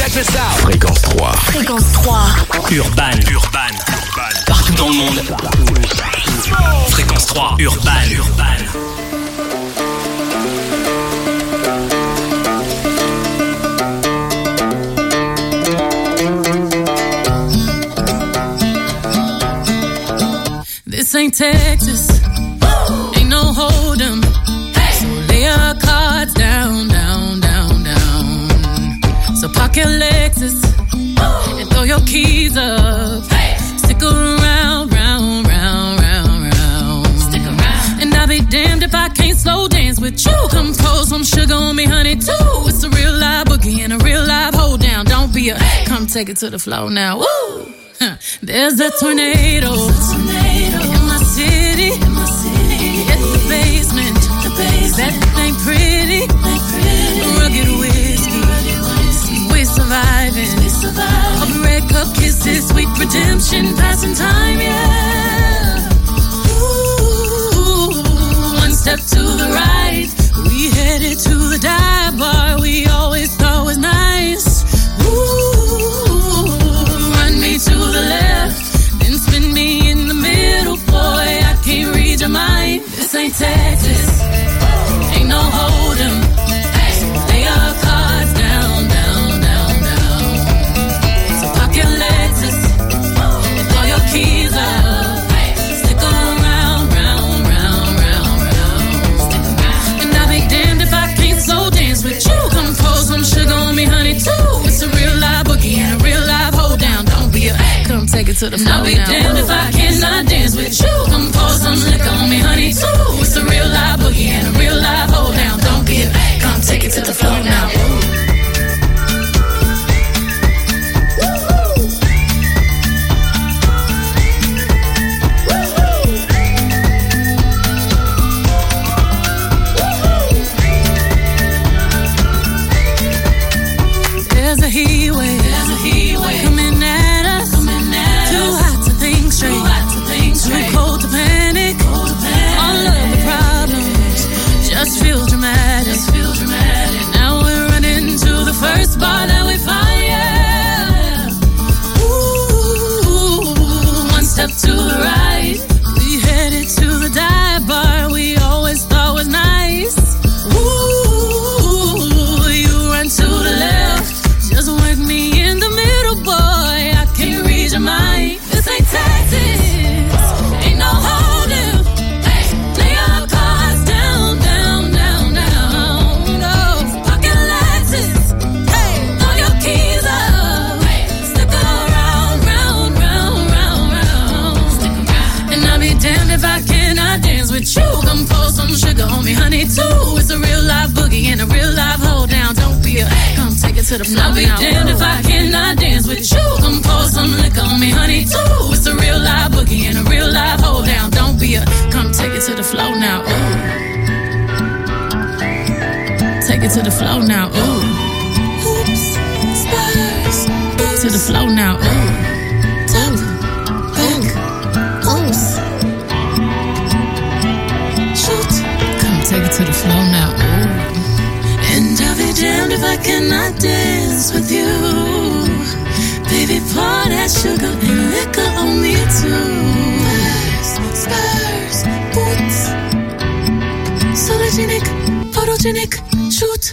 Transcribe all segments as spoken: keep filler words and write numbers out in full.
Check this out. Fréquence trois. Fréquence trois. Urban. Urban. Partout dans le monde. Fréquence trois. Urban. Urban. This ain't Texas. Woo! Ain't no hold'em. Hey! So lay your cards down, down, down, down. So park your Lexus Woo! And throw your keys up. Hey! Stick around, round, round, round, round. Stick around. And I'll be damned if I can't slow dance with you. Come pour some sugar on me, honey, too. It's a real live boogie and a real live hold down. Don't be a hey! Come take it to the floor now. Woo! There's a tornado, tornado in my city. In my city. Hit the basement. The basement. That ain't pretty. Ain't pretty. Rugged whiskey. Rugged whiskey. We surviving. We surviving. Of red cup kisses, sweet redemption, passing time, yeah. Ooh, one step to the right. We headed to the dive bar we always thought was nice. Ooh. To the left, then spin me in the middle, boy. I can't read your mind. This ain't Texas, ain't no hold'em. Lay your cards down, down, down, down. So park your Lexus and throw your keys up. Stick around, round, round, round, round. Stick around. And I'll be damned if I can't slow dance with you. Come pour some sugar on me, honey, too. It's a real live boogie and a real live hold down. Come take it to the floor. I'll be now. Damned if I cannot dance with you. Come pour some liquor on me, honey, too. It's a real live boogie and a real live hold down. Don't be a come take it to the floor now. There's a heat wave. There's a heat wave coming at us. Coming at Too us. Hot to think straight. Too hot to think straight. Too cold to panic. Cold to panic. All of the problems just feel dramatic. Just feel dramatic. Now we're running to the first bar that we find. Yeah. Ooh, one step to the right. We headed to the dive bar we always thought was nice. Ooh, you run to the left. Just work me in the middle, boy. I can't read your mind. This ain't Texas, ain't no hold'em. Hey, lay your cards down, down, down, down. No, park your Lexus. Hey, throw your keys up. Hey, stick around, round, round, round, round. Stick around. And I'll be damned if I cannot dance with you. Come pour some sugar on me, honey, too. It's a real live boogie and a real live hold down. Don't be a come take it to the floor. I'll be damned if I cannot dance with you. Come pour some liquor on me, honey, too. It's a real live boogie and a real live hold down. Don't be a come take it to the floor now. Ooh. Take it to the floor now. Ooh. Oops, spurs. To the floor now. Ooh. Top, back, oops. Shoot. Come take it to the floor now. Ooh. And I'll be damned if I cannot dance with you. Baby, pour that sugar and liquor on me too. Spurs, spurs, boots. Sologenic, photogenic, shoot.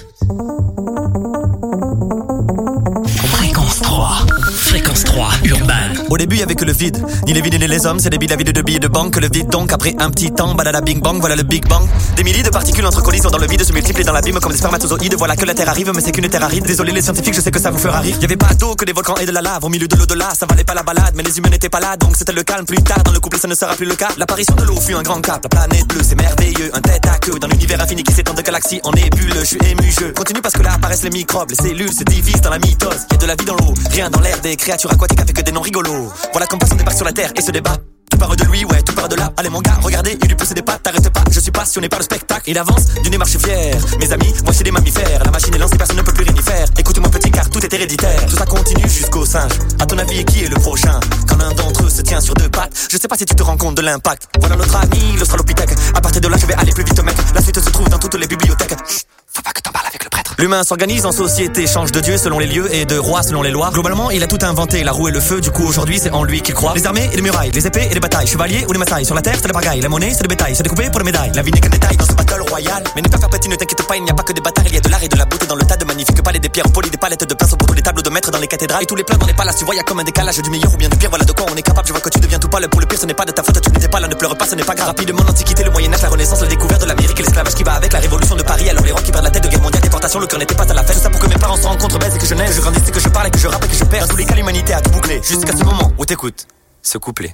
Fréquence trois. Fréquence trois. Urban. Au début, il y avait que le vide. Ni les vides ni les hommes, c'est des billes, la vide de billets de banque. Que le vide donc, après un petit temps, balada bing bang, voilà le big bang. Des milliers de particules entre collisions dans le vide se multiplient dans l'abîme comme des spermatozoïdes. Voilà que la terre arrive, mais c'est qu'une terre aride. Désolé les scientifiques, je sais que ça vous fera rire. Il y avait pas d'eau que des volcans et de la lave. Au milieu de l'au-delà, ça valait pas la balade. Mais les humains n'étaient pas là, donc c'était le calme. Plus tard, dans le couple, ça ne sera plus le cas. L'apparition de l'eau fut un grand cap. La planète bleue, c'est merveilleux. Un tête à queue dans l'univers infini qui s'étend de galaxies en nébules. Je suis ému, je continue parce que là apparaissent les microbes. Les cellules se divisent dans la mitose. Il y a de la vie dans l'eau, rien dans l'air. Des créatures aquatiques avec des noms rigolos. Voilà comme passe on débarque sur la terre et se débat. Tout part de lui, ouais, tout part de là. Allez mon gars, regardez, il lui pousse des pattes, t'arrêtes pas. Je suis passionné par le spectacle. Il avance d'une démarche fière. Mes amis, moi c'est des mammifères. La machine est lancée, personne ne peut plus rien y faire. Écoute-moi petit car tout est héréditaire. Tout ça continue jusqu'au singe. À ton avis, qui est le prochain? Quand l'un d'entre eux se tient sur deux pattes, je sais pas si tu te rends compte de l'impact. Voilà notre ami, l'australopithèque. À partir de là, je vais aller plus vite mec. La suite se trouve dans toutes les bibliothèques. Chut, faut pas que t'emballes avec le prêtre. L'humain s'organise en société, change de dieu selon les lieux et de roi selon les lois. Globalement, il a tout inventé, la roue et le feu, du coup aujourd'hui c'est en lui qu'il croit. Les armées et les murailles, les épées et les batailles, chevaliers ou les masailles. Sur la terre c'est le bagaille, la monnaie c'est le bétail, c'est découpé pour les médailles. La vie n'est qu'un détail dans ce battle royal. Mais n'aie pas faire petit, ne t'inquiète pas, il n'y a pas que des batailles, il y a de l'art et de la beauté dans le tas de magnifiques palais, des pierres polies, des palettes de place pour tous les tableaux de maîtres dans les cathédrales et tous les plats dans les palaces. Tu vois, y a comme un décalage du meilleur ou bien du pire, voilà de quoi on est capable. Je vois que tu deviens tout pâle, pour le pire ce n'est pas de ta faute, tu n'étais pas là, ne pleure pas, ce n'est pas grave. Rapidement l'Antiquité, le Moyen-Âge, la Renaissance, la découverte de l'Amérique et l'esclavage qui va avec la révolution de Paris. Alors les rois qui perdent la tête de guerre mondiale, déportation, le cœur n'était pas à la fête. Tout ça pour que mes parents se rencontrent, baisse et que je naisse, que je grandisse, que je parle et que je rappe et que je perds. Dans tous les cas, l'humanité a tout bouclé, jusqu'à ce moment où t'écoutes ce couplet.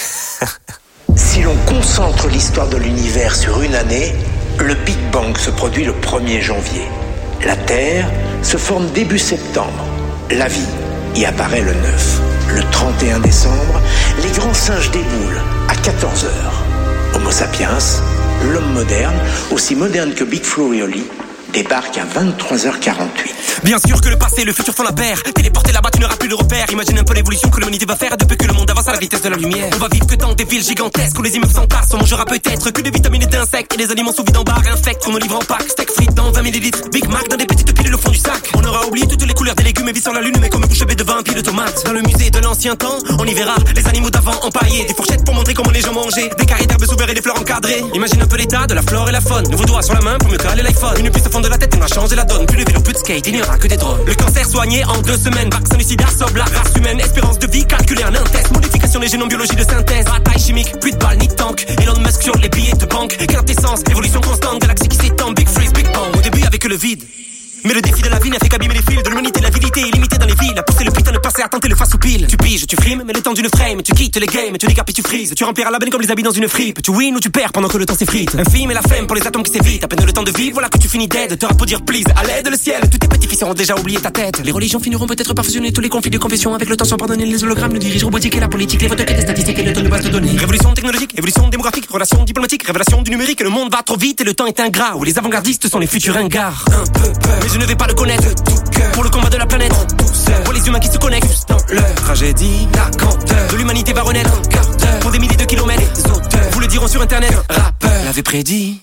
Si l'on concentre l'histoire de l'univers sur une année, le Big Bang se produit le premier janvier. La Terre se forme début septembre. La vie y apparaît le neuf. Le trente et un décembre, les grands singes déboulent à quatorze heures. Homo sapiens, l'homme moderne, aussi moderne que Big Flo et Oli, débarque à vingt-trois heures quarante-huit. Bien sûr que le passé et le futur font la paire. Téléporté là-bas, tu n'auras plus de repères. Imagine un peu l'évolution que l'humanité va faire depuis que le monde avance à la vitesse de la lumière. On va vivre que dans des villes gigantesques où les immeubles s'entassent. On mangera peut-être que des vitamines et d'insectes et des aliments sous vide en barre. Infectent nos livres en pack, steak frites dans vingt millilitres. Big Mac dans des petites piles au fond du sac. On aura oublié toutes les couleurs des légumes et vit sur la lune, mais comme une bouche bée de vin, un pied de tomates. Dans le musée de l'ancien temps, on y verra les animaux d'avant empaillés. Des fourchettes pour montrer comment les gens mangeaient. Des carrés d'herbes sous verre et des fleurs encadrées. Imagine un peu l'état de la flore et la faune. Nouveau doigt sur la main pour mieux caler l'iPhone. Une puce au fond de la tête, on a changé la donne. Plus de vélo, plus de skate, il n'y aura que des drones. Le cancer soigné en deux semaines. Vaccin du sida sauve la race humaine. Espérance de vie calculée en un test. Modification des génomes, biologie de synthèse. Bataille chimique, plus de balles ni de tank. Elon Musk sur les billets de banque. Quintessence, évolution constante. Galaxie qui s'étend, Big Freeze, Big Bang. Au début avec le vide. Mais le défi de la vie n'a fait qu'abîmer les fils de l'humanité, l'avidité illimitée dans les villes. A poussé le putain de passer à tenter le face au pile. Tu piges, tu frimes, mais le temps d'une frame. Tu quittes les games, tu décapes et tu frises. Tu rempliras la benne comme les habits dans une fripe. Tu win ou tu perds pendant que le temps s'effrite. Un film et la flemme pour les atomes qui s'évitent. À peine le temps de vivre, voilà que tu finis dead. Te pour dire please, à l'aide le ciel. Tous tes petits fils auront déjà oublié ta tête. Les religions finiront peut-être par fusionner tous les conflits de confession. Avec le temps sans pardonner les hologrammes, le dirige robotique et la politique, les votes et les statistiques et le temps de base de données. Révolution technologique, évolution démographique, relations diplomatiques, révélation du numérique. Le monde va trop vite et le temps est ingrat. Où les avant-gardistes sont les futurs ringards. Un peu peur, mais je ne vais pas le connaître. Pour le combat de la planète, pour les humains qui se connectent juste dans leur tragédie, la canteur de l'humanité va renaître. Pour des milliers de kilomètres, les auteurs vous le diront sur internet. Rappeur l'avait prédit.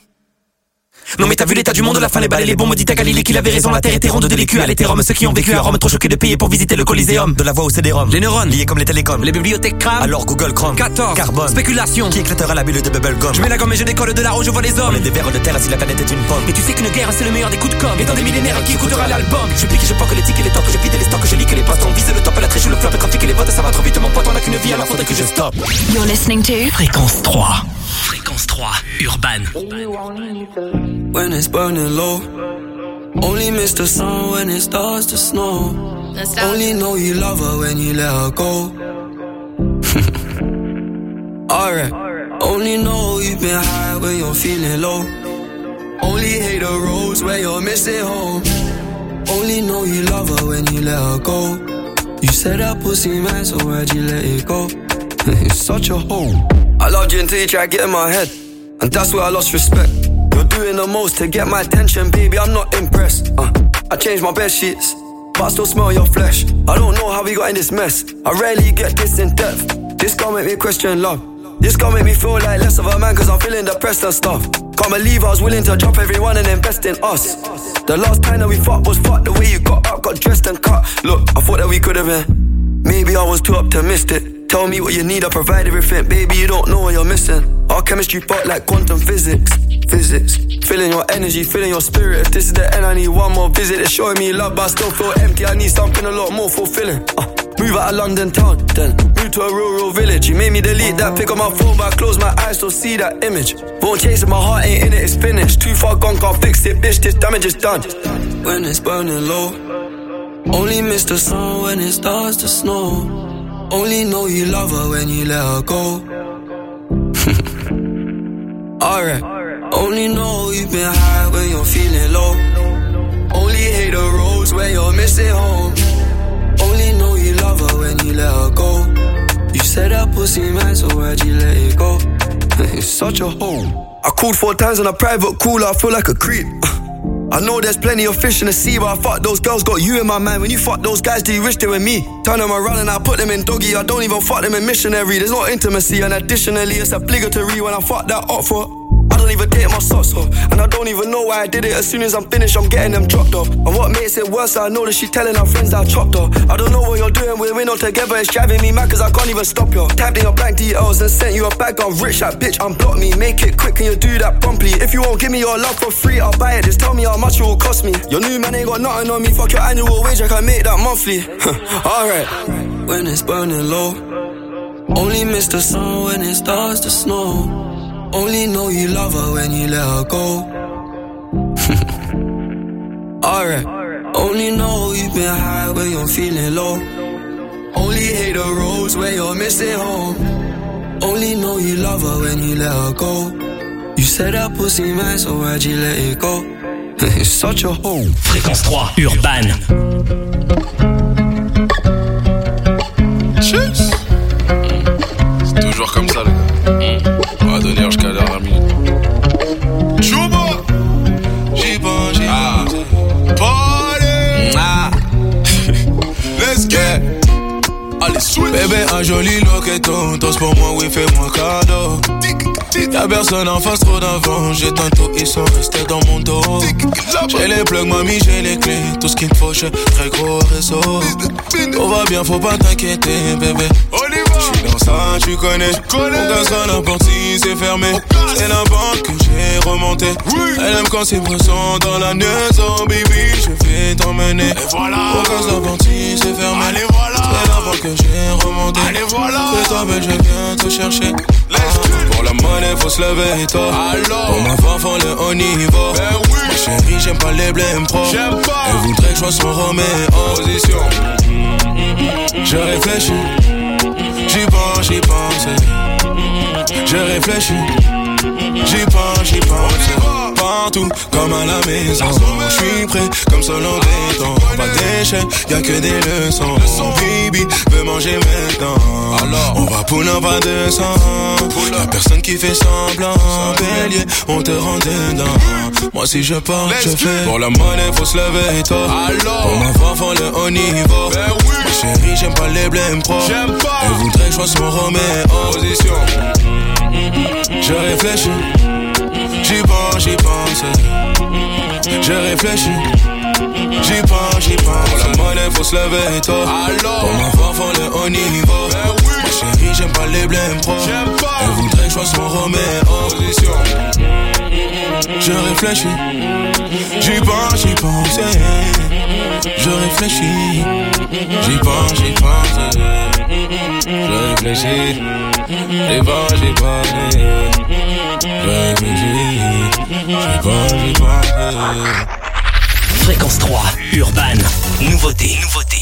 Non mais t'as vu l'état du monde, la fin les balais, les bombes, dit à Galilée qu'il avait raison, la terre était ronde de l'écu, elle était Rome, ceux qui ont vécu à Rome, trop choqués de payer pour visiter le Coliseum. De la voix au C D-ROM, les neurones, liés comme les télécoms, les bibliothèques crament, alors Google Chrome, quatorze, carbone, spéculation, qui éclatera la bulle de bubblegum. Je mets la gomme et je décolle de la roue, je vois les hommes, et des vers de terre si la planète est une pomme. Et tu sais qu'une guerre c'est le meilleur des coups de com', et dans des millénaires qui écoutera l'album. Je pique, je poque les tickets, les tocs, je pide les stocks, je lis que les postes, on vise le top, la triche, le flop, le trafic et les votes, ça va trop vite mon pote, on a qu'une vie, alors faudrait que je stoppe. You're listening to Fréquence trois. Fréquence trois, Urban. When it's burning low, only miss the sun when it starts to snow. Only know you love her when you let her go. Alright, only know you've been high when you're feeling low. Only hate the roads where you're missing home. Only know you love her when you let her go. You said that pussy man, so why'd you let it go? It's such a hole. I loved you until you tried to get in my head, and that's where I lost respect. You're doing the most to get my attention, baby, I'm not impressed. uh, I changed my bed sheets, but I still smell your flesh. I don't know how we got in this mess, I rarely get this in depth. This can't make me question love. This can't make me feel like less of a man, cause I'm feeling depressed and stuff. Can't believe I was willing to drop everyone and invest in us. The last time that we fucked was fucked. The way you got up, got dressed and cut. Look, I thought that we could've been. Maybe I was too optimistic. Tell me what you need, I provide everything. Baby, you don't know what you're missing. Our chemistry fucked like quantum physics. Physics, feeling your energy, feeling your spirit. If this is the end, I need one more visit. It's showing me love, but I still feel empty. I need something a lot more fulfilling. uh, Move out of London town, then move to a rural village. You made me delete that pic on my phone, but I close my eyes, still see that image. Won't chase it, my heart ain't in it, it's finished. Too far gone, can't fix it, bitch, this damage is done. When it's burning low, only miss the sun when it starts to snow. Only know you love her when you let her go. Alright, only know you've been high when you're feeling low. Only hate the roads where you're missing home. Only know you love her when you let her go. You said that pussy man, so why'd you let it go? It's such a hole. I called four times on a private call, I feel like a creep. I know there's plenty of fish in the sea, but I fuck those girls, got you in my mind. When you fuck those guys, do you wish they were me? Turn them around and I put them in doggy. I don't even fuck them in missionary. There's no intimacy, and additionally it's obligatory when I fuck that up for. I don't even even take my socks off. And I don't even know why I did it. As soon as I'm finished, I'm getting them dropped off. And what makes it worse, I know that she's telling her friends that I chopped her. I don't know what you're doing, we're not together. It's driving me mad cause I can't even stop you. Tapped in your bank details and sent you a bag. I'm rich, that bitch, unblock me. Make it quick, can you do that promptly? If you won't give me your love for free, I'll buy it. Just tell me how much it will cost me. Your new man ain't got nothing on me. Fuck your annual wage, I can make that monthly. Alright. When it's burning low, only miss the sun when it starts to snow. Only know you love her when you let her go. Alright. Only know you've been high when you're feeling low. Only hate the roads where you're missing home. Only know you love her when you let her go. You said that pussy man, so why'd you let it go? It's such a hole. Fréquence trois, Urban. Cheers. C'est toujours comme ça, les gars. On va donner jusqu'à la dernière minute. Chouba. J'y pense, j'y pense. Party. Ah. Let's get. Allez, switch. Bébé, un joli loqueton. Tosse pour moi, oui, fais-moi cadeau. Y'a personne en face, trop d'avant. J'éteins tout, ils sont restés dans mon dos. J'ai les plugs, mamie, j'ai les clés. Tout ce qu'il me faut, j'ai très gros réseau. Tout va bien, faut pas t'inquiéter, bébé. J'suis dans ça, tu connais. Mon gaz à la partie, c'est fermé. C'est la banque que j'ai remonté. Elle aime quand c'est présent dans la maison, baby. Je vais t'emmener. Et voilà. Mon gaz à la partie, c'est fermé. Allez, voilà. C'est la banque que j'ai remonté. Allez, voilà. Fais-toi belle, je viens te chercher. Pour la monnaie, faut se lever tôt. Alors. Pour ma femme, faut le haut niveau. Ben oui. Ma chérie, j'aime pas les blèmes pro. J'aime pas. Elle voudrait que je sois son Roméo. Position. Je réfléchis. J'y pense, j'y pense. Je réfléchis. J'y pense, j'y pense. Partout, comme à la maison. J'suis prêt, comme seul en béton. Pas d'échec, y'a que des leçons. Bibi veut manger maintenant. Alors, on va pour un pas de sang. Y'a personne qui fait semblant. Bélier, on te rend dedans. Moi si je pars, je fais. Pour la monnaie, faut se lever tôt. Alors, pour ma femme, faut le haut niveau. Ben oui. Ma chérie, j'aime pas les blèmes pro. J'aime pas. Elle voudrait que je sois son Roméo. Position. Je réfléchis. J'y pense, j'y pense. Je réfléchis. J'y pense, j'y pense. Pour la monnaie, faut se lever tôt. Alors, pour ma femme, faut le haut niveau. Ben oui. Ma chérie, j'aime pas les blèmes pro. J'aime pas. Elle voudrait que je sois son Roméo. Position. Je réfléchis. J'y pense, j'y pense. Je réfléchis. J'y pense, j'y pense. Je réfléchis. J'y pense, j'y pense. Je réfléchis. J'y pense, j'y pense. Fréquence trois, Urban. Nouveauté, nouveauté.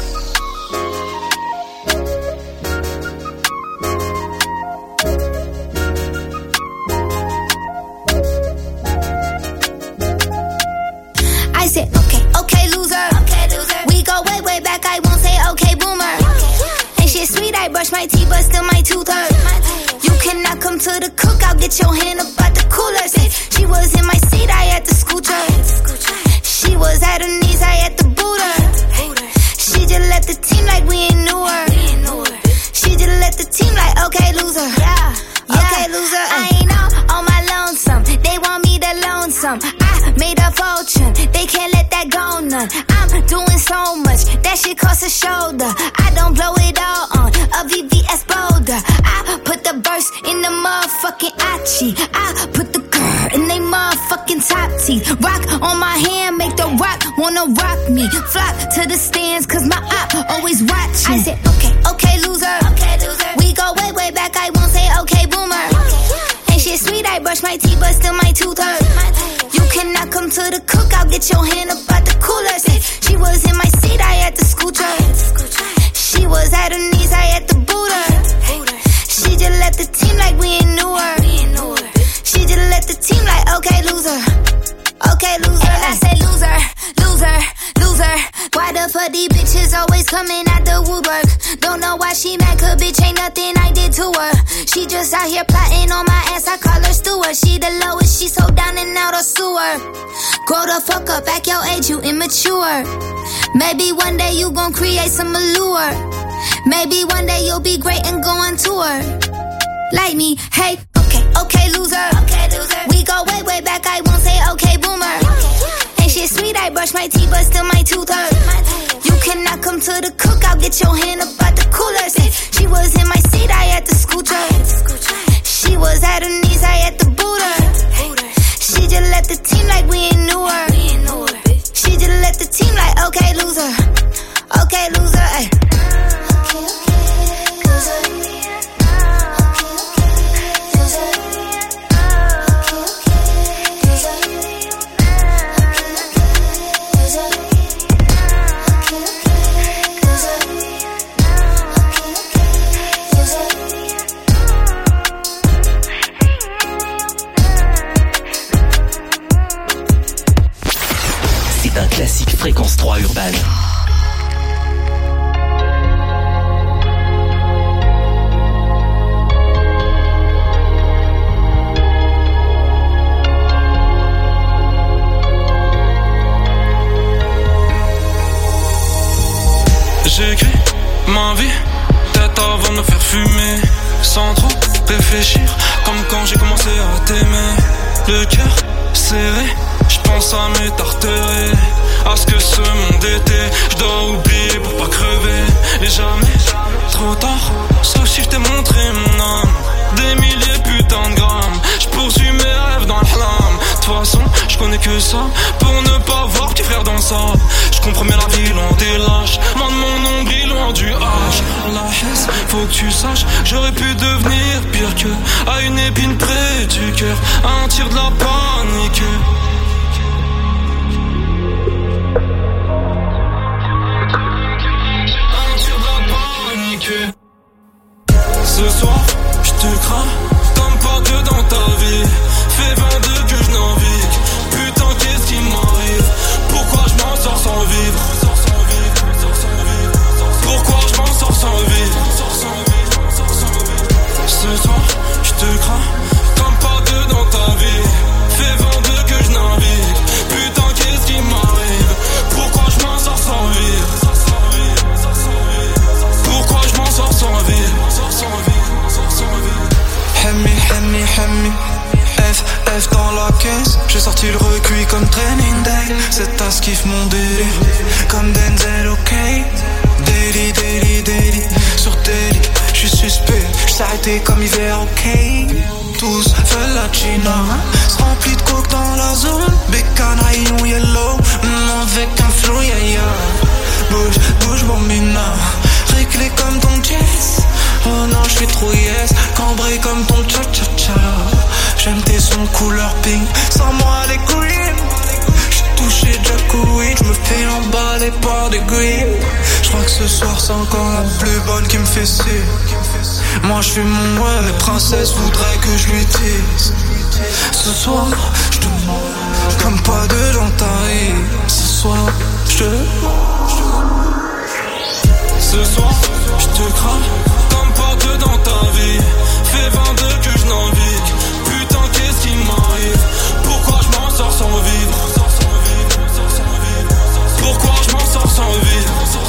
I said, okay, okay, loser. Okay, loser. We go way, way back. I won't say okay, boomer. Okay. Ain't shit sweet. I brush my teeth, but still my tooth hurt. You cannot come to the cookout. Get your hand up out the cooler. Say, she was in my seat. I had to scoot her. She was at her knees. I had to boot her. She just left the team like we ain't knew her. She just left the team like okay, loser. Yeah, okay, loser. I ain't on on my lonesome. They want me to loan some. I made a fortune. They can't let that go none. I'm doing so much. That shit costs a shoulder. I don't blow it all on a V V S Boulder. I put the burst in the motherfucking Achi. I put the grr in they motherfucking top teeth. Rock on my hand, make the rock wanna rock me. Flock to the stands, cause my op always watching. I said, okay, okay, loser. Okay, loser. We go way, way back. I won't say okay, boomer. Okay. Ain't shit sweet. I brush my teeth, but still my tooth hurt. You cannot come to the cookout. Get your hand up out the cooler. Say, she was in my seat. I had to scoot her. She was at her knees. I had to boot her. She just left the team like we ain't knew her. She just left the team like okay, loser. Okay, loser. And I say loser, loser, loser. Why the fuck these bitches always coming out the woodwork? Don't know why she mad, cause bitch ain't nothing I did to her. She just out here plotting on my ass, I call her steward. She the lowest, she so down and out of sewer. Grow the fuck up, act your age, you immature. Maybe one day you gon' create some allure. Maybe one day you'll be great and go on tour. Like me, hey, okay, Okay, loser. Okay, loser. We go way, way back. I won't say okay, boomer. Ain't shit sweet. I brush my teeth, but still my tooth hurt. You cannot come to the cookout. Get your hand up out the cooler. Say, she was in my seat. I had to scoot her. She was at her knees. I had to boot her. She just left the team like we ain't knew her. She just left the team like okay, loser. Okay, loser. Ay. C'est un classique Fréquence trois urbaine. J'ai écrit ma vie, tête avant de me faire fumer, sans trop réfléchir, comme quand j'ai commencé à t'aimer. Le cœur serré, j'pense à mes tartérés, à ce que ce monde était. J'dois oublier pour pas crever, et jamais trop tard, sauf si j't'ai montré mon âme. Des milliers putain de grammes, j'poursuis mes rêves dans le flamme. De toute façon, j'connais que ça, pour ne pas voir petit frère dans ça. J'comprends bien la vie loin des lâches, loin de mon nombril, loin du H. La haine, faut que tu saches, j'aurais pu devenir pire que à une épine près du cœur, un tir de la panique. Un tir de la panique. Ce soir, j'te crains comme pas que dans ta vie. Fais vingt-deux que je navigue. Putain, qu'est-ce qui m'arrive? Pourquoi je m'en sors sans vivre? Pourquoi je m'en sors sans vivre? Ce soir, j'te crains comme pas que dans ta vie. Fais vingt-deux que je navigue. Putain, qu'est-ce qui m'arrive? Pourquoi je m'en sors sans vivre? Pourquoi je m'en sors sans vivre? Hemmi, Hemmi, Hemmi, F, F dans la caisse. J'ai sorti le recuit comme Training Day. Cette tasse kiffe mon délire, comme Denzel, ok. Daily, daily, daily, sur daily, j'suis suspect. J'suis arrêté comme hiver, ok. Tous veulent la China, s'remplit de coke dans la zone. Bécane, rayon yellow, mm, avec un flow, yeah, yeah. Bouge, bouge, bambina, réglé comme ton jazz. Oh non, j'suis trop yes, cambré comme ton cha-cha-cha. J'aime tes sons couleur pink, sans moi les green. J'suis touché Jacouille, j'me fais emballer par des green. J'crois que ce soir c'est encore la plus bonne qui me fait signe. Moi j'suis mon ouais, les princesses voudraient que je lui dise. Ce soir, j'te mens, comme pas de dans ta vie. Ce soir, j'te Ce soir, j'te crains comme pas que dans ta vie. Fais vingt-deux que je navigue. Putain, qu'est-ce qui m'arrive? Pourquoi je m'en sors sans vivre? Pourquoi je m'en sors sans vivre?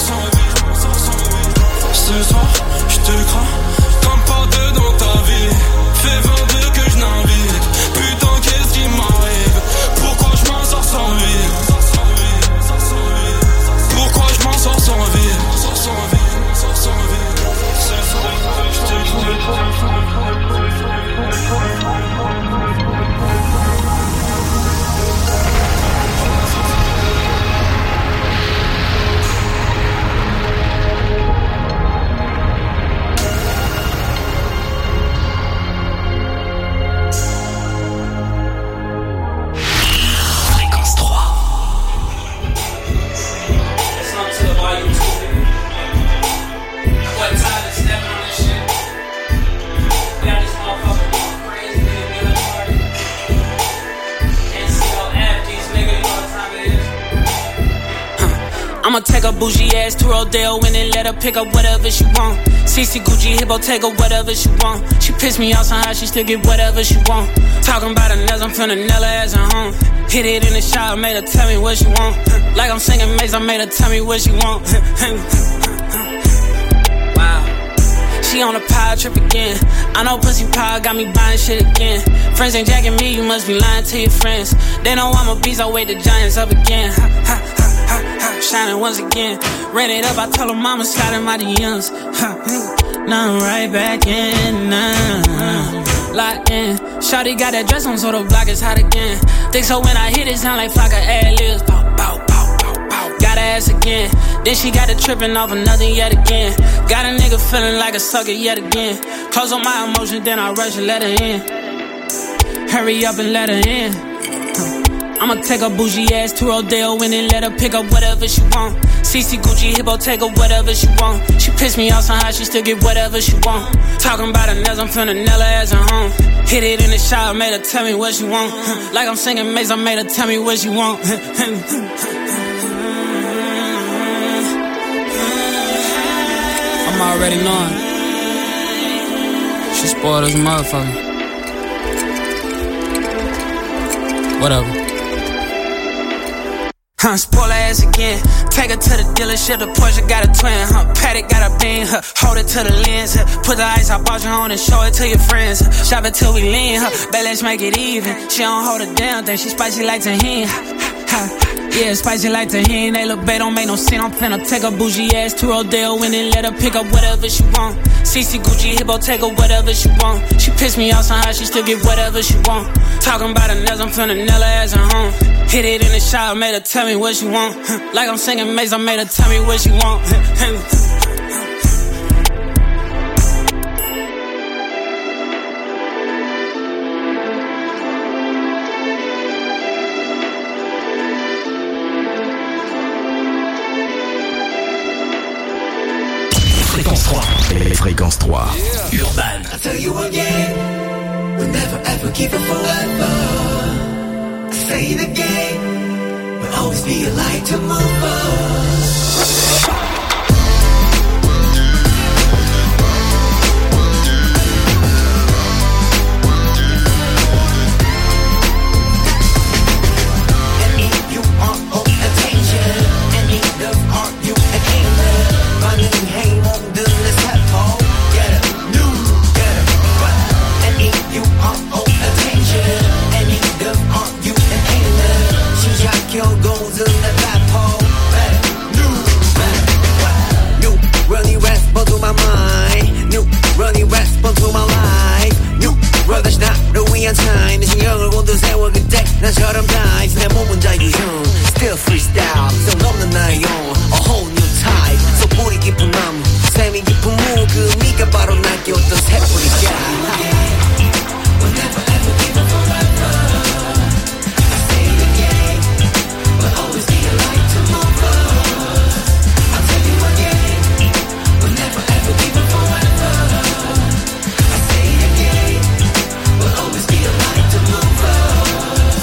Ce soir, j'te crains comme pas deux dans ta vie. Fais vingt-deux que je navigue. Putain, qu'est-ce qui m'arrive? Pourquoi je m'en sors sans vivre? Pourquoi je m'en sors sans vivre? I'ma take a bougie ass to Rodeo and then let her pick up whatever she want. C C Gucci, Hippo, take her whatever she want. She piss me off somehow, she still get whatever she want. Talking about her nails, I'm finna nail her ass at home. Hit it in the shower, made her tell me what she want. Like I'm singing Maze, I made her tell me what she want. Wow. she on a power trip again. I know pussy power got me buying shit again. Friends ain't jacking me, you must be lying to your friends. They know I'm a beast, I wake the giants up again. Ha, ha, ha, ha, ha, shining once again. Ran it up, I told her mama slide in my D Ms. Ha, now I'm right back in, nah. Locked in. Shawty got that dress on, so the block is hot again. Think so when I hit it, sound like flock of ad-libs. Bow, bow, bow, bow, bow. Got her ass again. Then she got it tripping off another yet again. Got a nigga feeling like a sucker yet again. Close on my emotions, then I rush and let her in. Hurry up and let her in. I'ma take a bougie ass to Rodeo and then let her pick up whatever she want. C C Gucci Hippo, take her whatever she want. She pissed me off somehow, she still get whatever she want. Talking about her nails, I'm finna nail her ass at home. Hit it in the shower, made her tell me what she want. Like I'm singing Maze, I made her tell me what she want. I'm already knowing. She spoiled as a motherfucker. Whatever. Huh, spoil her ass again. Take her to the dealership, the Porsche got a twin, huh? Paddock got a beam, huh? Hold it to the lens, huh? Put the ice I bought you on and show it to your friends, huh? Shop it till we lean, huh? Bet let's make it even. She don't hold it down, think she spicy like tahini, ha. Yeah, spicy like tahini. They look bad, don't make no sense. I'm finna take a bougie ass to Rodeo and then let her pick up whatever she want. C C Gucci Hippo, take her whatever she want. She pissed me off somehow, she still get whatever she want. Talking about her nails, I'm finna nail her ass at home. Hit it in the shower, made her tell me what she want. Like I'm singing Maze, I made her tell me what she want. Fréquence trois. Fréquence trois. Yeah. Urban. I tell you again, we'll never ever give up forever. Say it again, but always be a light to move us. And if you are on attention, and need of art, you a kingdom. Running hang on the list at home. Get a new, get a run. And if you are on attention, and need of art, you goes in the battle. New, new, running response to my mind. New, running response to my life. New, run 다시 나를 위한 time. 내 신경을 곤두 세워 그때 나처럼 dive. 내 몸은 자유형, still freestyle. 성 없는 나의 용, a whole new type. So 뿌리 깊은 나무, 샘이 깊은 무. 그 네가 바로 날 깨웠던 새뿌리야. We'll never ever give up forever. I say it again, but always be a light to move us. I'll tell you again, we'll never ever give up forever. I say it again, but always be a light to move us.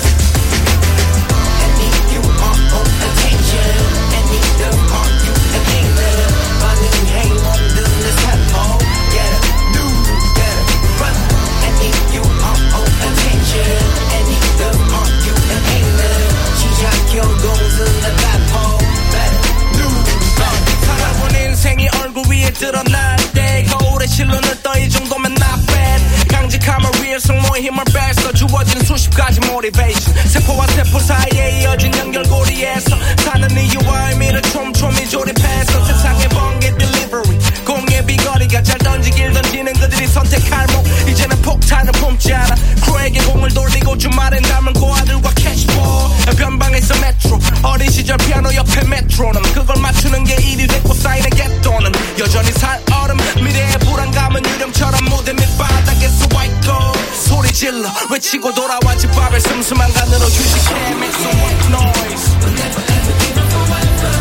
And if you are on attention, and if the part you a kingdom, running hang on the tempo, get a new, get a run. And if you are on attention, and if the part you a kingdom, 시작형 goes in the tempo, better new, better. 살아본 인생이 얼굴 위에 드러날 때 거울에 실눈을 떠 이 정도면 not bad. 강직함을 위해 승모의 힘을 뺐어. 주어진 수십 가지 motivation. 세포와 세포 사이에 이어진 연결고리에서 사는 이유와 의미를 촘촘히 조립해서 세상의 번개 delivery 공의 비거리가 잘 던지길 던지는 그들이 선택할 목 이제는 폭탄을 품지 않아. 크루에게 공을 돌리고 주말엔 남은 고아들과 캐시볼. 변방에서 메트로 어린 시절 피아노 옆에 메트로놈 그걸 맞추는 게 일이 됐고 쌓이는 갯돈은 여전히 살얼음. 미래의 불안감은 유령처럼 무대 밑바닥에서 white gold 소리 질러 외치고 돌아와 집밥에 슴슴한 간으로 휴식해. Make some white noise. We'll never ever give up forever.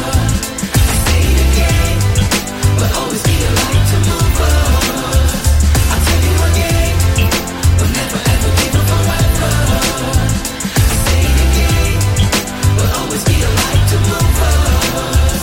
I say it again, but always be a light to move us. I'll tell you again, we'll never ever give up forever. I say it again, but always be a light to move us.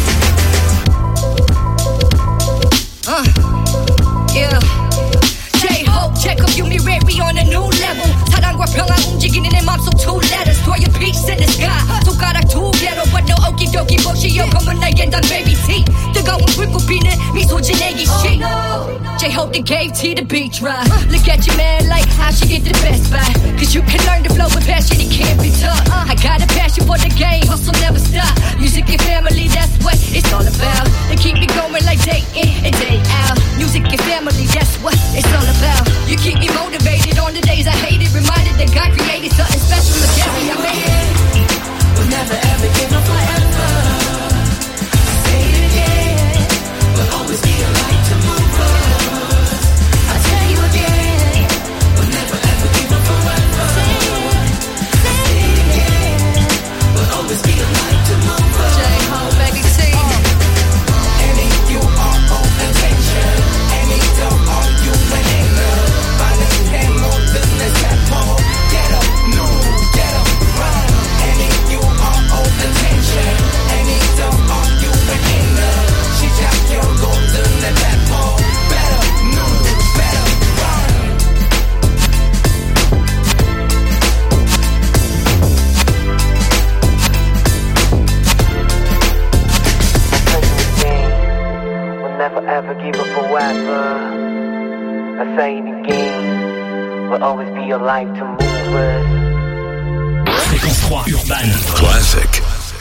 Uh, yeah. J-Hope, Jacob, you me ready on a new level. 사랑과 평화 움직이는 내 맘속 two letters. Throw your peace in the sky. 손가락 두 개로 but no okie dokie bullshit. 검은 날개는 단 baby T. 뜨거운 불꽃 피는 미소진에게 shit. J-Hope they gave T the beach ride. Look at your man like how she get the best buy. Cause you can learn to flow with passion, it can't be taught. I got a passion for the game, hustle never stop. Music and family, that's what it's all about. They keep me going like day in and day out. Music and family, that's what it's all about. You keep me motivated on the days I hate it. Reminded that God created something special. Look at me, I made it. We'll never ever give up forever. Say it again. We'll always be a light to move us. I tell you again. We'll never ever give up forever. Say it, say it again. We'll always be a light to move us. J-Hope, baby, see. Any you are on attention. Any don't are you winning love. Find him more than this at home. Get up, no, get up, run. Any you are on attention. Any don't are you winning love. She jack your golden and that home. Better, no, better, run. We'll never ever give up forever. I say it again. We'll always be your life to move us. Fréquence trois, Urban. Classic.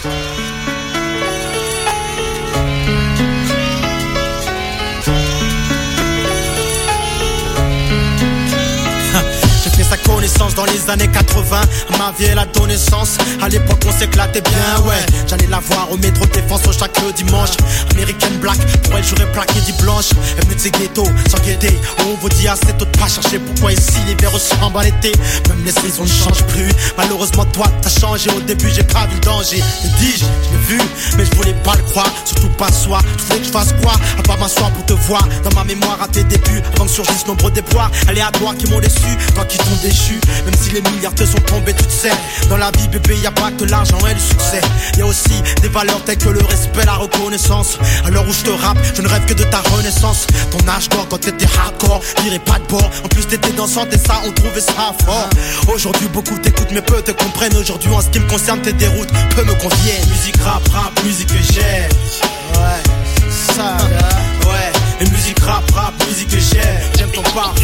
J'ai fait sa connaissance dans les années quatre-vingts. Ma vie elle a donné sens. À l'époque on s'éclatait bien, ouais. J'allais la voir au métro Défense chaque dimanche. American Black, pour elle j'aurais plaqué dit blanche. Elle venue de ses ghettos, sans guetter. On vous dit assez tôt de pas chercher pourquoi ici l'hiver ressemble à l'été. Même les saisons ne changent plus. Malheureusement toi t'as changé. Au début j'ai pas vu le danger. Me dis-je, je l'ai vu, mais je voulais pas le croire. Surtout pas soi, je voulais que je fasse quoi? À part m'asseoir pour te voir. Dans ma mémoire à tes débuts, avant que surgissent nombreux déboires aléatoires qui m'ont déçu, toi qui t'ont déchu. Même si les milliards te sont tombés, tu te sais. Dans la vie bébé y'a pas que l'argent et le succès. Y'a aussi des valeurs telles que le respect, la reconnaissance. À l'heure où je te rappe, je ne rêve que de ta renaissance. Ton âge d'or quand t'étais hardcore, dirais pas de bord. En plus t'étais dansante et ça on trouvait ça fort. Aujourd'hui beaucoup t'écoutent mais peu te comprennent. Aujourd'hui en ce qui me concerne tes déroutes peu me conviennent. Musique rap, rap, musique que j'aime. Ouais, c'est ça là. Ouais, et musique rap, rap, musique que j'aime. J'aime ton parfum.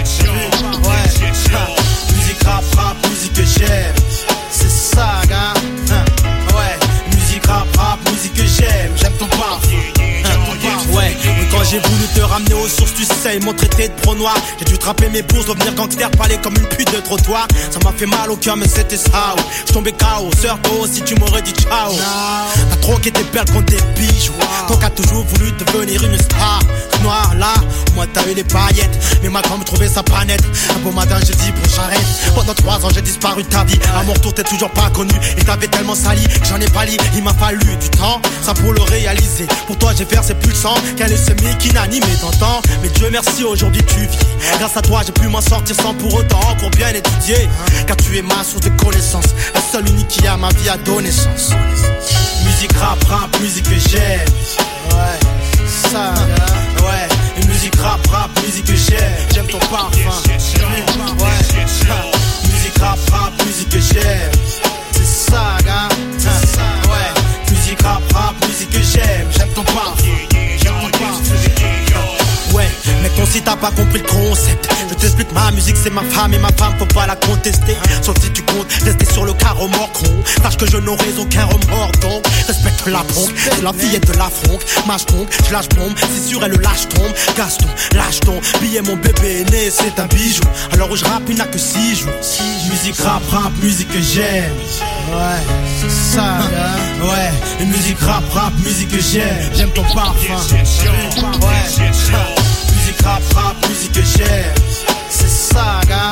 Ouais, musique rap, rap, musique que j'aime. C'est ça gars. Ouais, musique rap, rap, musique que j'aime. J'aime ton parfum. Ouais, mais quand j'ai voulu te ramener aux sources, tu sais, ils m'ont traité de pro noir. J'ai dû trapper mes bourses, devenir gangster, parler comme une pute de trottoir. Ça m'a fait mal au cœur, mais c'était ça. Je tombais K O, sœur, toi aussi tu m'aurais dit ciao. T'as troqué tes perles contre des bijoux. Toi qui as toujours voulu devenir une star. Noir là, moi t'as eu les paillettes. Mais ma grand me trouvait sa panette. Un beau matin j'ai dit bon j'arrête. Pendant trois ans j'ai disparu de ta vie. À mon retour t'es toujours pas connu. Et t'avais tellement sali que j'en ai pas li. Il m'a fallu du temps, ça pour le réaliser. Pour toi j'ai versé plus de sang qu'un leucémie qui n'animait d'antan. Mais Dieu merci aujourd'hui tu vis. Grâce à toi j'ai pu m'en sortir sans pour autant encore bien étudier. Car tu es ma source de connaissance. La seule unique qui a ma vie à donner sens. Musique rap, rap, musique que j'aime. Ouais, ça ouais, et musique rap, rap, musique que j'aime. J'aime ton parfum. Ouais, musique rap, rap, musique que j'aime. C'est ça gars. Ouais, musique rap, rap, musique que j'aime. J'aime ton parfum. J'aime ton parfum. Ouais, mais ton si t'as pas compris le concept. Je t'explique ma musique c'est ma femme et ma femme faut pas la contester. Sauf si tu comptes rester sur le carreau mort con. Sache que je n'aurai aucun remords donc respecte la bronque. C'est la fillette de la fronque. Mâche donc, je lâche bombe. C'est sûr elle le lâche tombe. Gaston, lâche ton billet mon bébé est né c'est un bijou. Alors où je rappe il n'a que six jours. Musique rap, rap, musique que j'aime. Ouais, c'est ça ouais, et musique rap, rap, musique que j'aime. J'aime ton parfum. Ouais, musique rap, rap, musique que j'aime. C'est ça gars.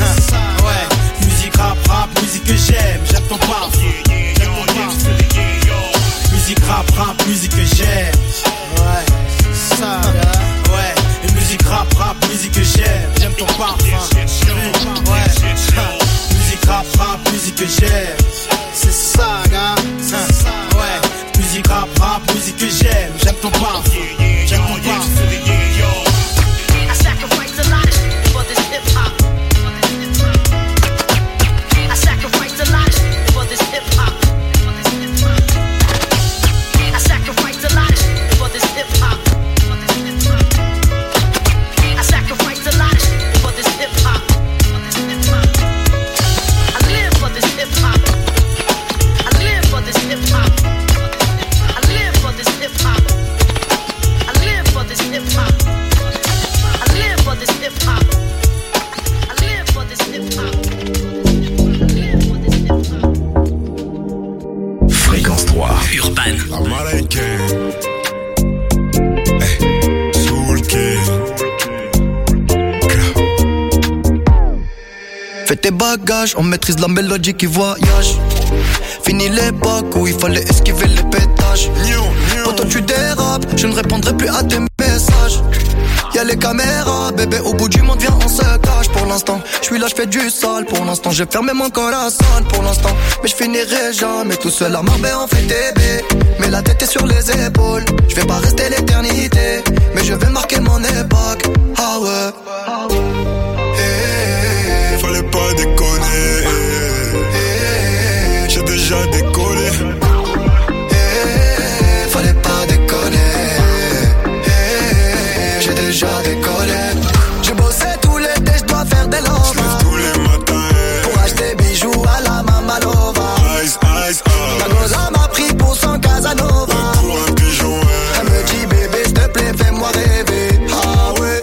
Ouais, musique rap, rap, musique que j'aime. J'aime ton parfum. J'aime ton parfum. Musique rap, rap, musique que j'aime. Ouais, c'est ça gars. Ouais, et musique rap, rap, musique que j'aime. J'aime ton parfum. Ouais, musique rap, rap, musique que j'aime. C'est ça gars. Ouais, musique rap, rap, musique que j'aime. J'aime ton parfum. J'aime ton parfum. I sacrificed a lot for this hip hop. I sacrificed a lot for this hip hop. Fréquence trois. Urban. Américain. Hey, Soul King. Fais tes bagages, on maîtrise la mélodie qui voyage. Fini l'époque où il fallait esquiver les pétages. Quand tu dérapes, je ne répondrai plus à tes messages. Y'a les caméras, bébé, au bout du monde, viens, on se cache. Pour l'instant, je suis là, je fais du sale. Pour l'instant, j'ai fermé mon corazon. Pour l'instant, mais je finirai jamais tout seul à Marbella, on fait bébé. Mais la tête est sur les épaules. Je vais pas rester l'éternité, mais je vais marquer mon époque. Ah ouais, ah ouais. Hey, fallait pas déconner. Hey, j'ai déjà décollé. Hey, fallait pas déconner. J'ai déjà décollé. J'ai bossé tout l'été, je dois faire des lovas. J'lève tous les matins pour acheter bijoux à la Mamalova. Ice, ice, La ice. goza m'a pris pour son Casanova. Ouais, pour un pigeon, ouais. Elle me dit bébé, s'il te plaît, fais-moi rêver. Ah ouais.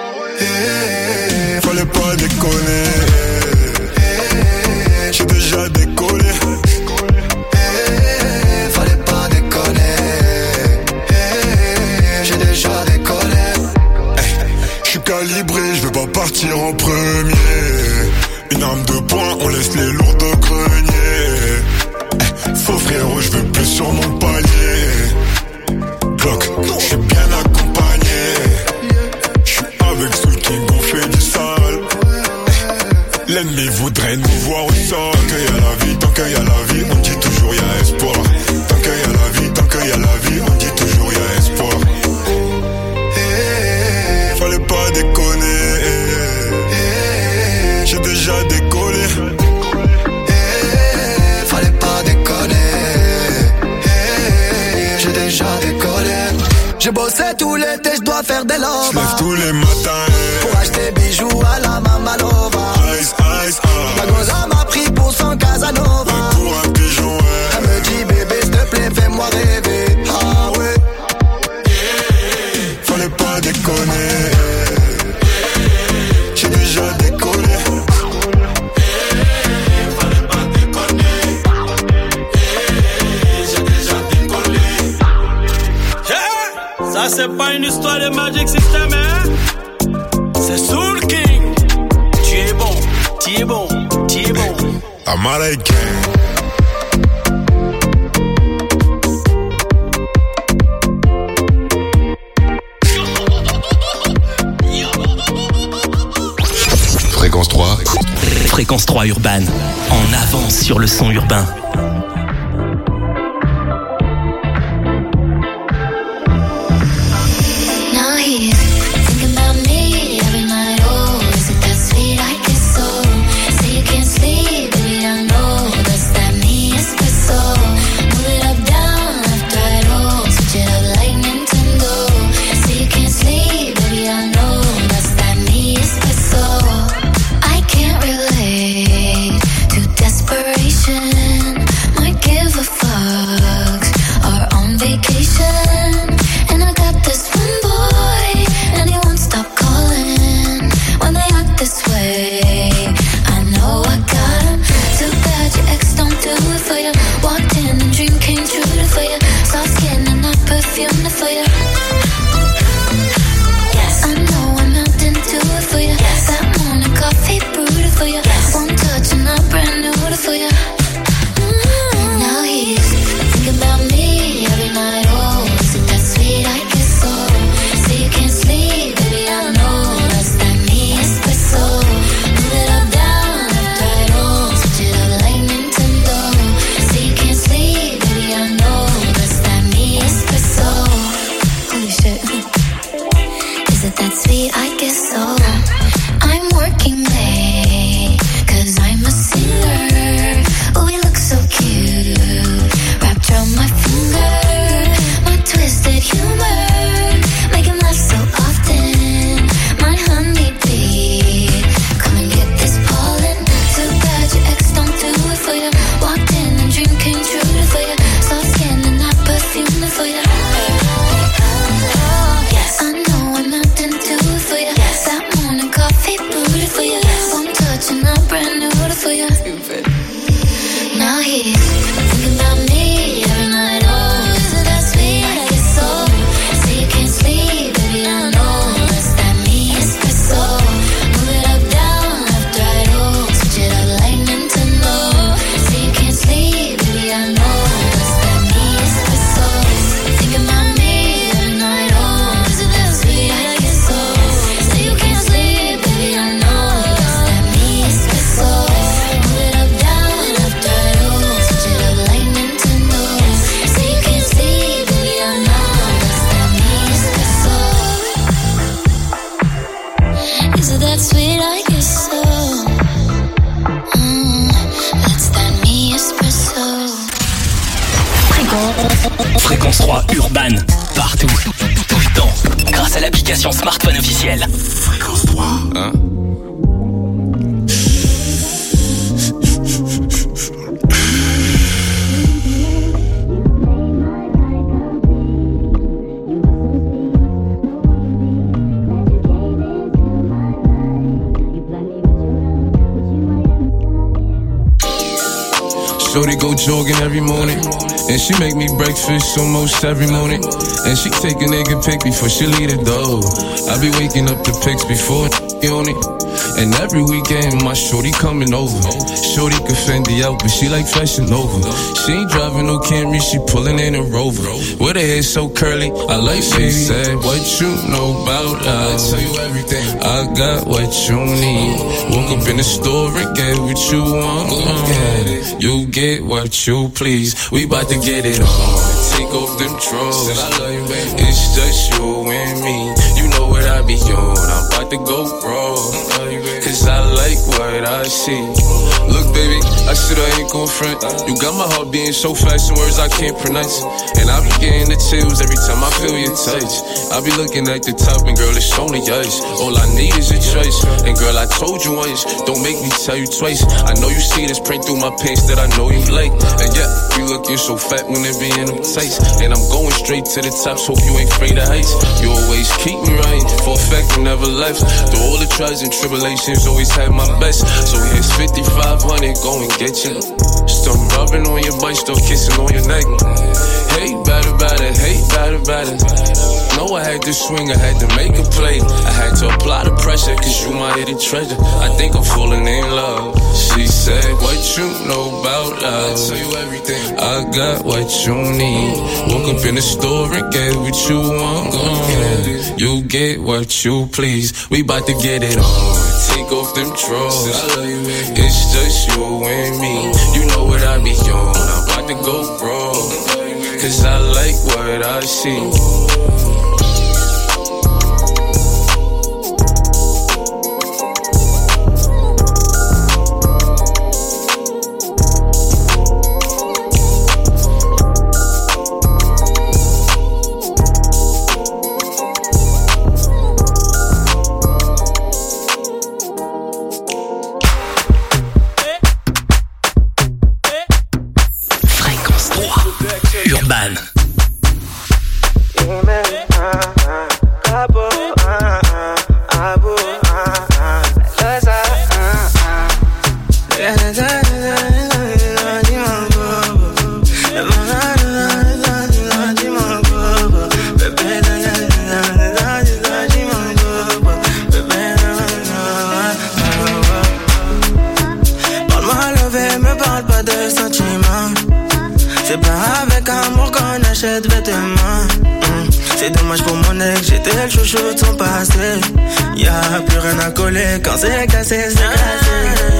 Hey, fallait pas déconner. Hey, j'ai déjà décollé. Hey, fallait pas déconner. Hey, j'ai déjà décollé. Je suis calibré, je vais pas partir en premier. Une arme de poing, on laisse les lourds de grenier. Eh, faux frérot, je veux plus sur mon palier. Glock, je suis bien accompagné. Je suis avec Soul King, on fait du sale. Eh, l'ennemi voudrait nous voir au sol. Tant qu'il y a la vie, tant qu'il y a la vie, on dit toujours y a espoir. Tant qu'il y a la vie, tant qu'il y a la vie, on dit toujours y a espoir. Fallait pas déconner. J'ai déjà décollé. Fallait pas déconner. J'ai déjà décollé. J'ai bossé tout l'été, je dois faire des lovas. J'lève tous les matins pour acheter bijoux à la Mamalova. Ice, ice, ice. La goza m'a pris pour son Casanova. Ouais, pour un pigeon, ouais. Elle me dit bébé, s'il te plaît, fais-moi rêver. Ah ouais. Fallait pas déconner. J'ai déjà décollé. Fallait pas déconner. J'ai déjà décollé. Yeah! Ça c'est pas une histoire de Magic System, hein? C'est Soul King. Tu es bon, tu es bon, tu es bon. Américain. Fréquence trois. Fréquence trois Urban. En avance sur le son urbain. Now he's thinking about me every night. Oh, is it that sweet? I guess so. Say you can't sleep, baby, I know that's that me espresso. Move it up, down, left, right, oh, switch it up like Nintendo. Say you can't sleep, baby, I know that's that me espresso. I can't relate to desperation. Might give a fuck. Are on vacation. And I got this one boy, and he won't stop calling. When they act this way, I know I got him. Too bad your ex don't do it for you. Walked in and dream came true for you. Soft skin and not perfume for you. Yes, I know I'm out into it for you. Yes, that morning coffee brewed for you. Yes, one touch and I'm brand new for you. Mm-hmm. Now he's thinking about me every night. Oh, is it that sweet? I guess so. Say you can't sleep, baby, I know that's that me espresso. Move it up, down, left, right, oh, switch it up like Nintendo. Say you can't sleep, baby, I know that's that me espresso. Fréquence trois Urban, partout, tout le temps, grâce à l'application smartphone officielle. Fréquence trois, hein? Shorty go jogging every morning, and she make me breakfast almost every morning. And she take a nigga pic before she leave the door. I be waking up the pics before on it. And every weekend my shorty coming over. Shorty can Fendi out, but she like Fashion Nova. She ain't driving no Camry, she pulling in a Rover. With her hair so curly, I like she said, what you know about love? I tell you everything. I got what you need. Woke up in the store and get what you want. Uh, you get what you please. We bout to get it on. Take off them drawers. It's just you and me. You know what I be on. I'm about to go raw. Cause I like what I see. Look, baby, I said I ain't gon' front. You got my heart beating so fast in words I can't pronounce. And I be getting the chills every time I feel your touch. I be looking at the top and girl, it's only us. All I need is a choice. And girl, I told you once, don't make me tell you twice. I know you see this print through my pants that I know you like. And yeah, you looking so fat when it be in them tights. And I'm going straight to the top, so hope you ain't afraid of heights. You always keep me right, for a fact you never left. Through all the trials and tribulations, always had my best. So here's fifty-five hundred, go and get you. Still rubbing on your butt, still kissing on your neck. Hate better, better, hate better, better. Know I had to swing, I had to make a play. I had to apply the pressure, cause you my hidden treasure. I think I'm falling in love. She said, what you know about love? I tell you everything. I got what you need. Woke up in the store and get what you want. Uh, you get what you please. We bout to get it on. Take off them drawers. It's just you and me. You know what I be on. I'm about to go raw. Cause I like what I see. Urban. Parle-moi levé, me parle pas de sentiments. C'est pas avec amour qu'on achète vêtements. mmh. C'est dommage pour mon ex, j'étais le chouchou de son passé. Y'a plus rien à coller, quand c'est cassé, c'est cassé.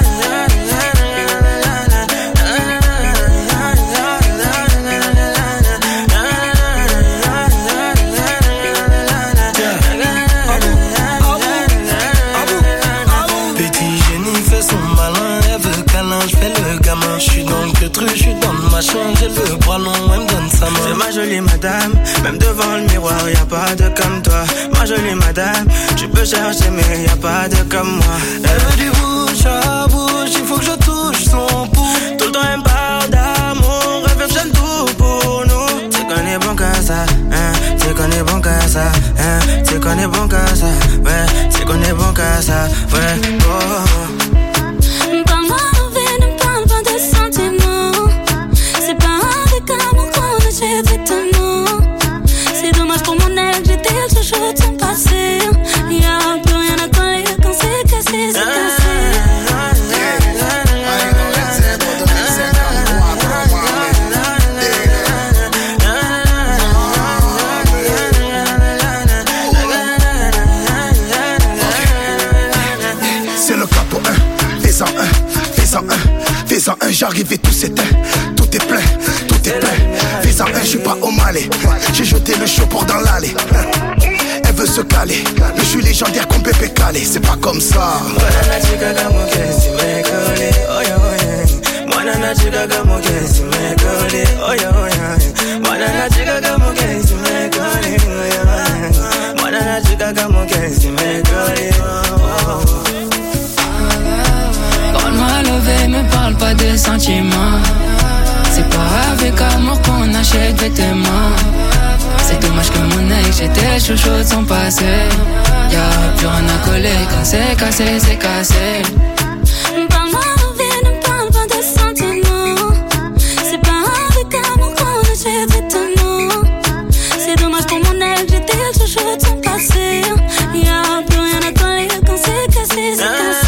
J'suis dans le queutru, j'suis dans le machin, j'ai le bras long, elle me donne sa main. C'est ma jolie madame, même devant le miroir, y'a pas de comme toi. Ma jolie madame, tu peux chercher mais y'a pas de comme moi. Elle veut du bouche à bouche, il faut que je touche son pouls. Tout le temps elle me parle d'amour, elle veut que j'aime tout pour nous. C'est qu'on est bon qu'à ça, hein, c'est qu'on est bon qu'à ça, hein, c'est qu'on est bon qu'à ça, ouais, c'est qu'on est bon qu'à ça, ouais, oh. C'est dommage pour mon ex, j'étais le chouchou de son passé. Y'a plus rien à coller, quand c'est cassé, c'est cassé. C'est le capo un, fais-en un, fais-en un, fais-en un, j'arrive et tout s'éteint, tout est plein, tout est plein. Fais-en un, j'suis pas au Malais, j'ai jeté le chaud pour dans l'allée. Elle veut se caler, mais j'suis légendaire comme Pépé Calé, c'est pas comme ça. Voilà la chica como que si me colé, oye oye. Moi Banana chica como que si me coli, oh yeah, oh yeah. Banana chica como que si me coli, oh yeah. Banana chica como que si me coli, oh. Parle-moi levé, me parle pas de sentiments. C'est pas avec amour qu'on achète vêtements. C'est dommage que mon ex, j'étais chouchou de son passé. Y'a plus rien à coller, quand c'est cassé, c'est cassé. Parle-moi levé, ne parle pas de sentiments. C'est pas avec amour qu'on achète vêtements. C'est dommage pour mon ex, j'étais chouchou de son passé. Y'a plus rien à coller, quand c'est cassé, c'est cassé.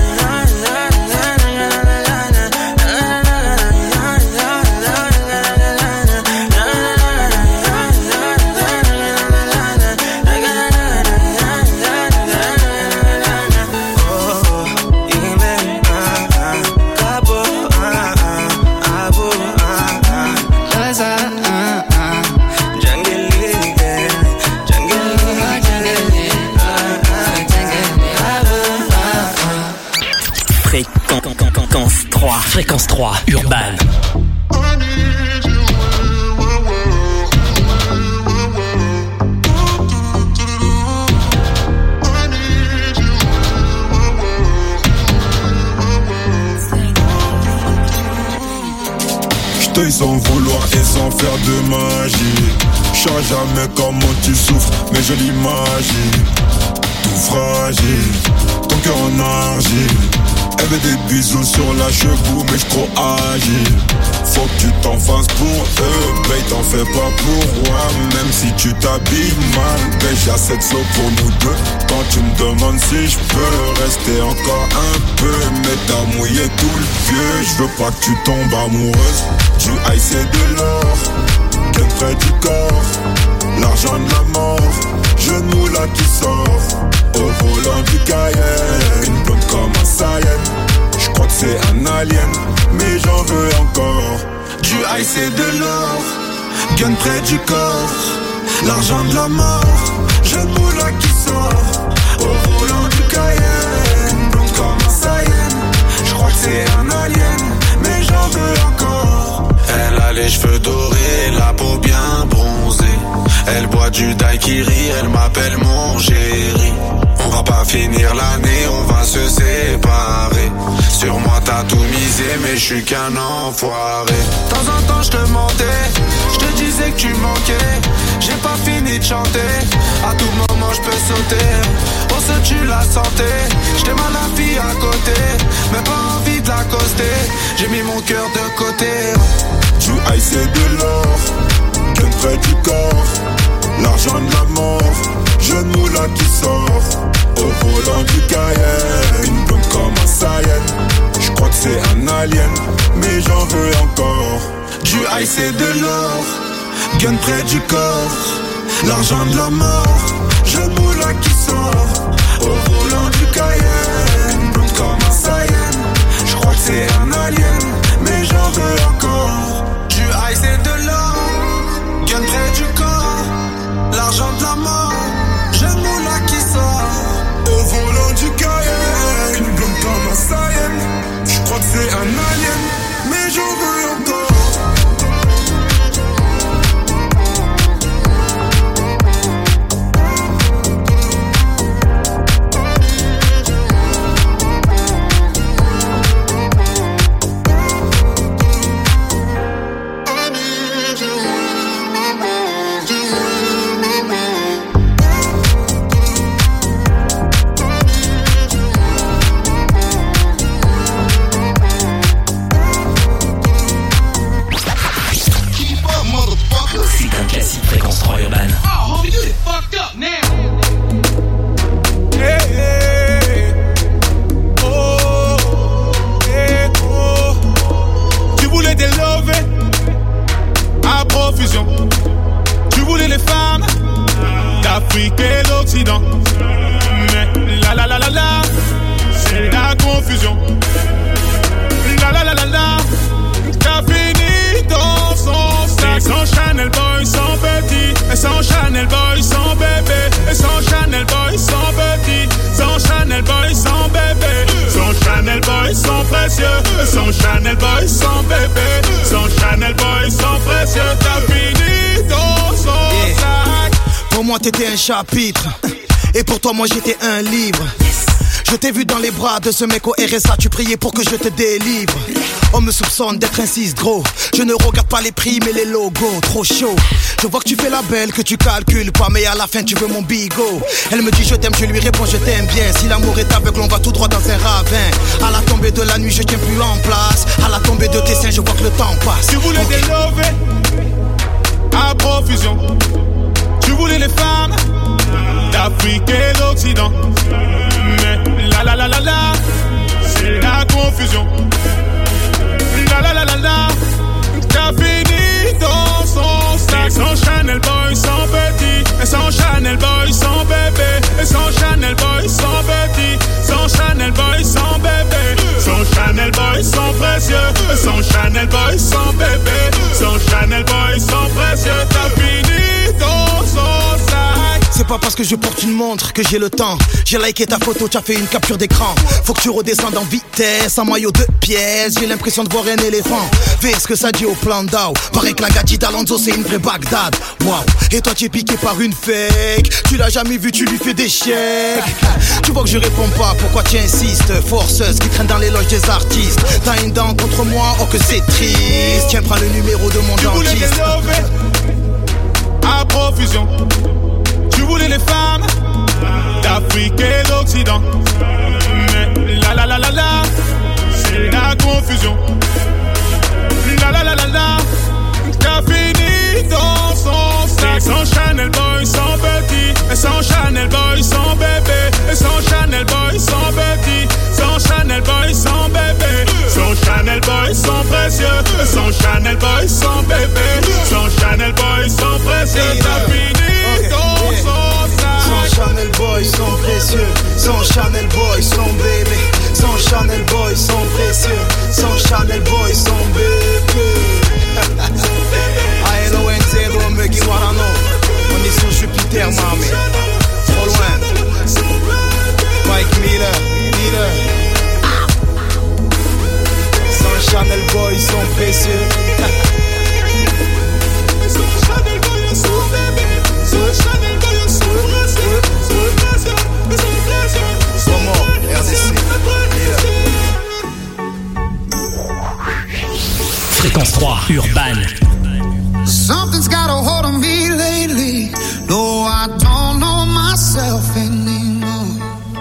Fréquence trois, Urban. J't'aille sans vouloir et sans faire de magie. J'sais jamais comment tu souffres, mais je l'imagine. Tout fragile, ton cœur en argile. Elle veut des bisous sur la cheveux, mais j't'ro agile. Faut que tu t'en fasses pour eux, babe, t'en fais pas pour moi. Même si tu t'habilles mal, babe, j'ai assez de flow pour nous deux. Quand tu me demandes si j'peux rester encore un peu, mais t'as mouillé tout le vieux. J'veux pas que tu tombes amoureuse du high, c'est de l'or, qu'un près du corps. L'argent de la mort, genou là qui sort. Au volant du Cayenne, une blonde comme un Saiyan. J'crois que c'est un alien, mais j'en veux encore. Du high c'est de l'or, gun près du corps. L'argent de la mort, genou là qui sort. Au volant du Cayenne, une blonde comme un Saiyan. J'crois que c'est un alien, mais j'en veux encore. Elle a les cheveux dorés, la peau bien bronzée. Elle boit du daiquiri, elle m'appelle mon chéri. On va pas finir l'année, on va se séparer. Sur moi t'as tout misé, mais je suis qu'un enfoiré. De temps en temps je te mentais, je te disais que tu manquais. J'ai pas fini de chanter, à tout moment je peux sauter. On se tue la santé, j't'ai mal la fille à côté, mais pas envie de l'accoster. J'ai mis mon cœur de côté. Du high c'est de l'or, gun près du corps. L'argent de la mort, genou là qui sort. Au volant du Cayenne, une blonde comme un Saiyan. J'crois que c'est un alien, mais j'en veux encore. Du high c'est de l'or, gun près du corps. L'argent de la mort, genou là qui sort. Au volant du Cayenne, une blonde comme un Saiyan. J'crois que c'est un alien, mais j'en veux encore. Du high c'est de l'or, gun près du corps. L'argent de la mort, genou là qui sort. Au volant du Cayenne, une blonde comme un Saiyan. J'crois que c'est un alien, mais j'en veux encore. Son Chanel boy, son bébé, son Chanel boy, son précieux, t'as fini dans son yeah. sac. Pour moi t'étais un chapitre, et pour toi moi j'étais un livre. Je t'ai vu dans les bras de ce mec au R S A, tu priais pour que je te délivre. On me soupçonne d'être un six gros. Je ne regarde pas les prix mais les logos, trop chaud. Je vois que tu fais la belle, que tu calcules pas, mais à la fin tu veux mon bigot. Elle me dit je t'aime, je lui réponds je t'aime bien. Si l'amour est aveugle, on va tout droit dans un ravin. À la tombée de la nuit, je tiens plus en place. À la tombée de tes seins, je vois que le temps passe. Tu voulais okay. des lovés à profusion. Tu voulais les femmes d'Afrique et d'Occident. Mais la la la la la, c'est la confusion. La la la la la, t'as fini dans son sac. Et son Chanel boy, son petit. Et son Chanel boy, son bébé. Et son Chanel boy, son petit. Son Chanel boy, son bébé. Son Chanel boy, son précieux. Et son Chanel boy, son bébé. Son Chanel boy, son précieux. T'as fini dans son sac. C'est pas parce que je porte une montre que j'ai le temps. J'ai liké ta photo, t'as fait une capture d'écran. Faut que tu redescendes en vitesse, en maillot de pièces. J'ai l'impression de voir un éléphant. Fais ce que ça dit au plan d'Ao. Pareil que la gadget d'Alonso, c'est une vraie Bagdad. Waouh. Et toi tu es piqué par une fake. Tu l'as jamais vu, tu lui fais des chèques. Tu vois que je réponds pas, pourquoi tu insistes? Forceuse qui traîne dans les loges des artistes. T'as une dent contre moi, oh que c'est triste. Tiens, prends le numéro de mon dentiste. À profusion. Tu voulais les femmes d'Afrique et d'Occident. Mais la la la la la, c'est la confusion. La la la la la, t'as fini dans son sac. Et son Chanel boy, son petit. Et son Chanel boy, son bébé. Et son Chanel boy, son petit. Son Chanel boy, son bébé. Son Chanel boy, son précieux. Et son Chanel boy, son bébé. Son Chanel boy, son précieux. T'as fini dans son sac. Son Chanel boy, son précieux. Son Chanel boy, son bébé. Son Chanel boy, son précieux. Son Chanel boy, son bébé. A L O N T L O Muggy Warano. On est sur Jupiter, mamie. Trop loin. Mike Miller, Miller. Son Chanel boy, son précieux. Son Chanel boy, son bébé. Son Chanel boy, son précieux. Son précieux. Son mort, R D C. Fréquence trois, Urban. Something's got a hold on me lately. No, I don't know myself anymore.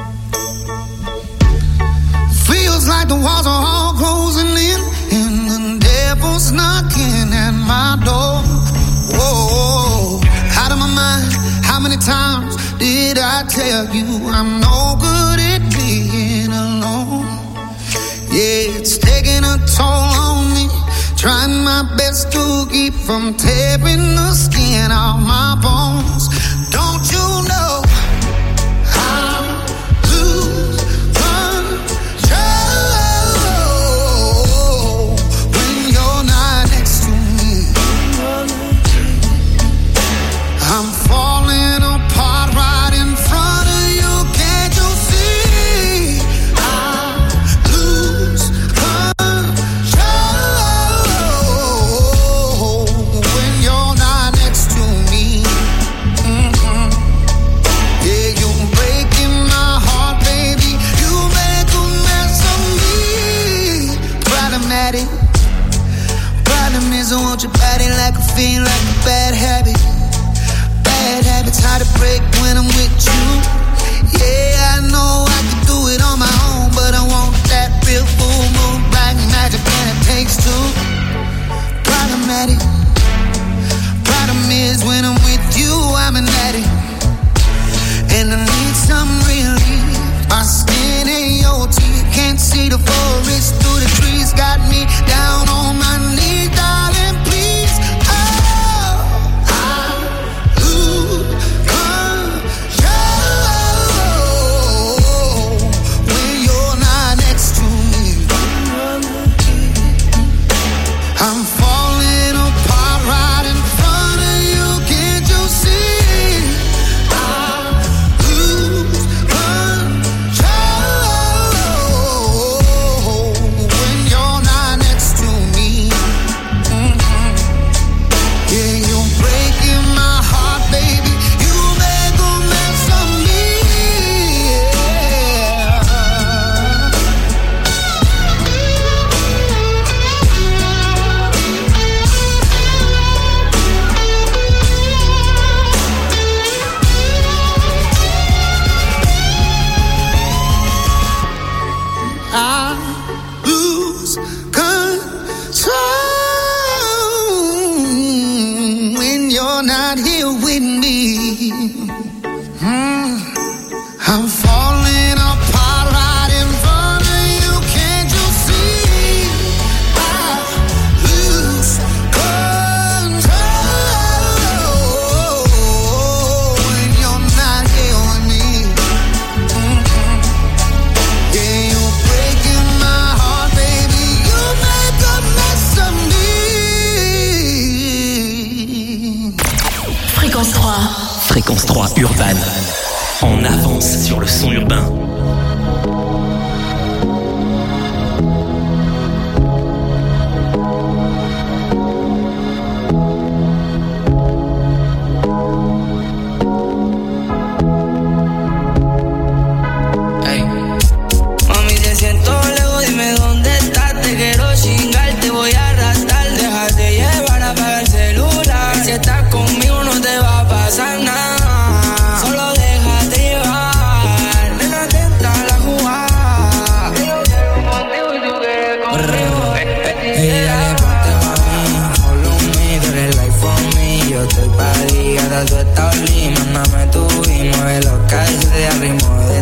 Feels like the walls are all closing in, and the devil's knocking at my door. Whoa, out of my mind. How many times did I tell you I'm no good at being alone? Yeah, it's taking a toll on me. Trying my best to keep from tearing the skin off my bones. Don't you know I lose control when you're not next to me? I'm falling apart right in front of you. Can't you see? I lose control. I want your body like a fiend, like a bad habit. Bad habits hard to break when I'm with you. Yeah, I know I can do it on my own, but I want that real full moon, black magic, and it takes two. Problematic. Problem is when I'm with you, I'm an addict, and I need some relief. My skin ain't your teeth, can't see the forest through the trees. Got me down on my knees, darling, please. Oh, I lose control when you're not next to me. I'm falling apart. you're not here with me. Mm. I'm falling apart right in front of you. Can't you see? I lose control when you're not here with me. Mm-hmm. Yeah, you're breaking my heart, baby. You make a mess of me. Fréquence trois. Fréquence trois urbaine. En avance sur le son urbain. Hey. Mami, te siento lejos, dime dónde estás. Te quiero chingar, te voy a arrastrar. Déjate llevar, apaga el celular. Si estás conmigo no te va a pasar nada. Solo déjate llevar. Ven atenta a la jugada. Yo quiero contigo y tú quieres conmigo. Ella le ponte pa' mí, follow me, tú eres life for me. Yo estoy pa' ti, gata, tú estás lima. Mándame tu y mueve los calles de ritmo de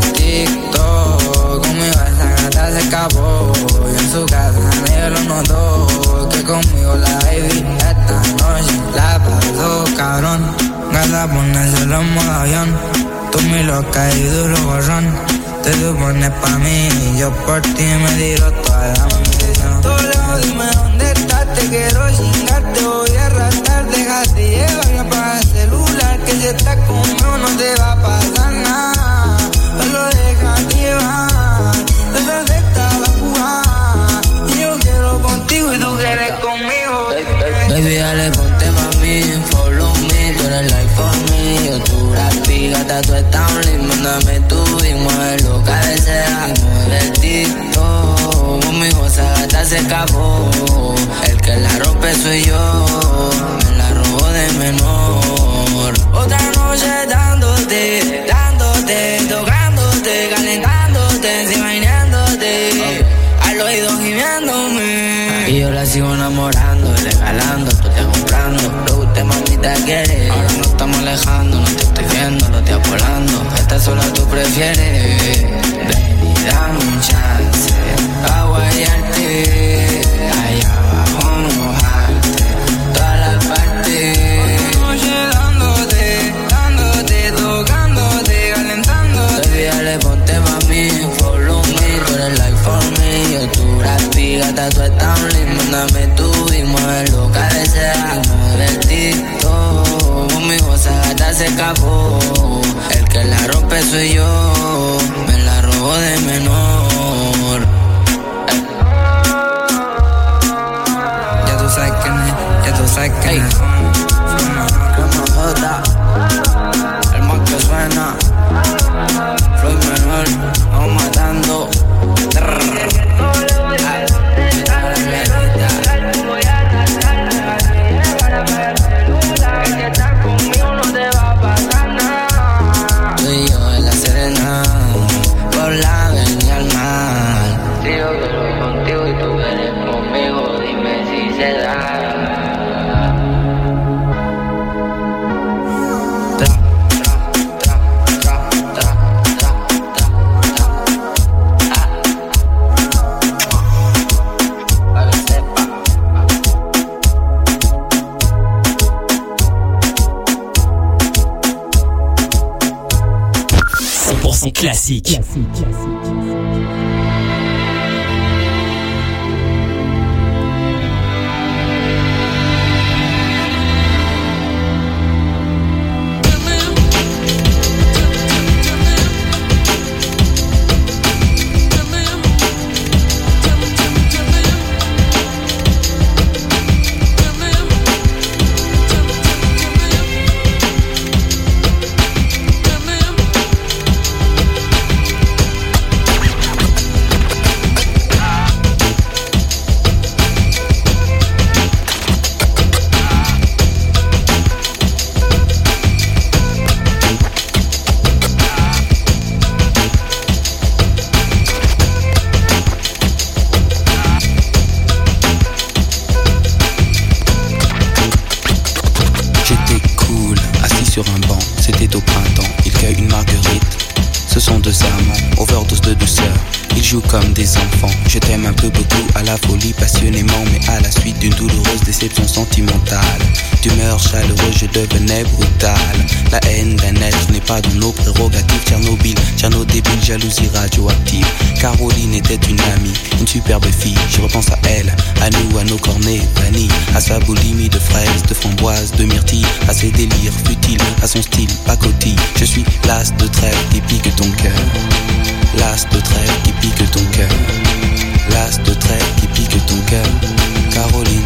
TikTok. Conmigo esa gata se escapó y en su casa nadie lo notó. Que conmigo la baby esta noche la pasó cabrón. Gata, ponérselo en modo avión. Tú mi loca y duro gorrón. Te supones pa' mí y yo por ti me tiro toda la munición. Todo lejos, dime dónde estás. Te quiero chingar, te voy a arrastrar. Déjate llevar y apaga el celular. Que si estás conmigo no te va a pasar nada. Solo déjate llevar. Desde esta la jugada. Y yo quiero contigo y tú quieres conmigo. Baby, dale, ponte pa' mí, follow me, tú eres life for me. Yo tu rapi, gata, tú estás lindo. Mándame tu y mueve lo que deseas. Mueve el TikTok. Conmigo esa gata se escapó. El que la rompe soy yo. Me la robo de menor. Otra noche dándote, dándote, tocándote, calentándote, encima bañándote. Al oído gimiéndome. Y yo la sigo enamorando, regalando, tú te comprando. Lo que usted mamita quiere. Ahora no estamos alejando, no te estoy viendo, no te apolando. Esta sola tú prefieres. Ven y dame un chance a guayarte. Allá abajo mojarte toda la parte. Oye, dándote, dándote, tocándote, calentándote. Baby, dale, ponte pa' mí, follow me, tú eres life for me. Yo tu rapi, gata, tú estás lindo. Mándame tú y mueve lo que deseas. Mueve el TikTok. Conmigo esa gata se escapó. El que la rompe soy yo. Me la robo de menor. Ey. Ya tú sabes quién es, ya tú sabes quién es. Como joda, el más que suena. Floyd menor, vamos matando. Tú y yo en la Serena, por la avenida al mar. Si yo quiero contigo y tú vienes conmigo, dime si se da. Classique. Classique. sur un banc, c'était au printemps. Il cueille une marguerite. Ce sont deux amants, overdose de douceur. Ils jouent comme des enfants. Je t'aime un peu beaucoup, à la folie passionnément, mais à la suite d'une douloureuse déception sentimentale. D'humeur chaleureuse, je devenais brutal. La haine d'un être n'est pas dans nos prérogatives. Tchernobyl, Tcherno débile, jalousie radioactive. Caroline était une amie, une superbe fille. Je repense à elle, à nous, à nos cornets vanille, à sa boulimie de fraises, de framboises, de myrtilles, à ses délires futiles, à son style pacotille. Je suis l'as de trêve qui pique ton cœur. L'as de trêve qui pique ton cœur. L'as de trêve qui pique ton cœur. Caroline.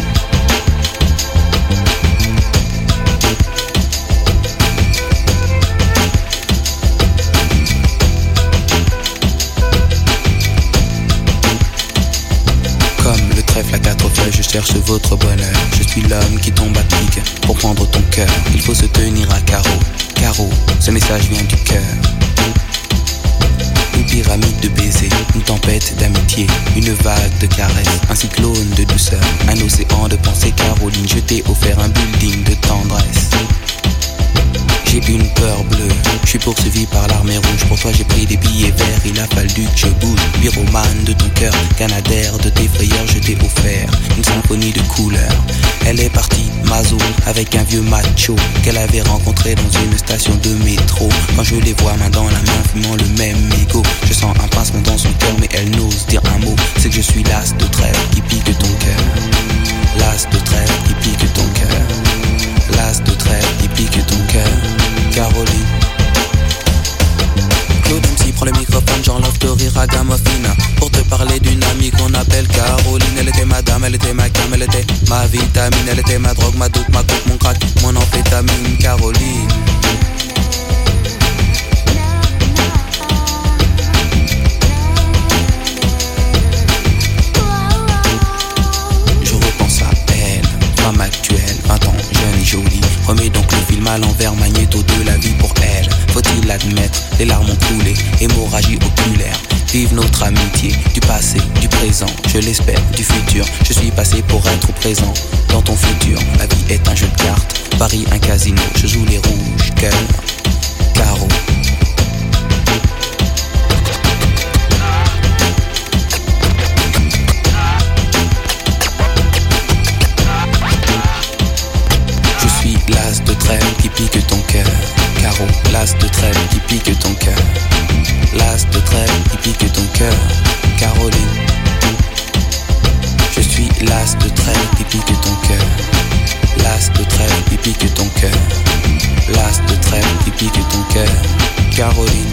Comme le trèfle à quatre feuilles, je cherche votre bonheur. Je suis l'homme qui tombe à pic pour prendre ton cœur. Il faut se tenir à carreau. Carreau, ce message vient du cœur. Une pyramide de baisers, une tempête d'amitié, une vague de caresses, un cyclone de douceur, un océan de pensée. Caroline, je t'ai offert un building de tendresse. J'ai une peur bleue, je suis poursuivi par l'armée rouge. Pour toi j'ai pris des billets verts, il a fallu que je bouge. Pyromane de ton cœur, canadaire de tes frayeurs. Je t'ai offert une symphonie de couleurs. Elle est partie, Mazo, avec un vieux macho qu'elle avait rencontré dans une station de métro. Quand je les vois main dans la main, fumant le même mégot, je sens un pincement dans son cœur, mais elle n'ose dire un mot. C'est que je suis l'as de trêve qui pique ton cœur. L'as de trêve qui pique ton cœur. L'as de trêve qui pique ton cœur. Caroline. Claude M C prend le microphone, j'en love de rire à Gamofina. Pour te parler d'une amie qu'on appelle Caroline. Elle était ma dame, elle était ma cam, elle était ma vitamine. Elle était ma drogue, ma dope, ma coupe, mon crack, mon amphétamine. Caroline. Je repense à elle, femme actuelle, vingt ans, jeune et jolie. Remets donc le film à l'envers, magnéto de la vie pour elle. Faut-il l'admettre, les larmes ont coulé, hémorragie oculaire. Vive notre amitié, du passé, du présent, je l'espère, du futur. Je suis passé pour être présent dans ton futur. La vie est un jeu de cartes, Paris un casino. Je joue les rouges, cœur, carreau. L'as de trêve qui pique ton cœur. Carreau, l'as de trêve qui pique ton cœur. L'as de trêve qui pique ton cœur. Caroline. Je suis l'as de trêve qui pique ton cœur. L'as de trêve qui pique ton cœur. L'as de trêve qui pique ton cœur. Caroline.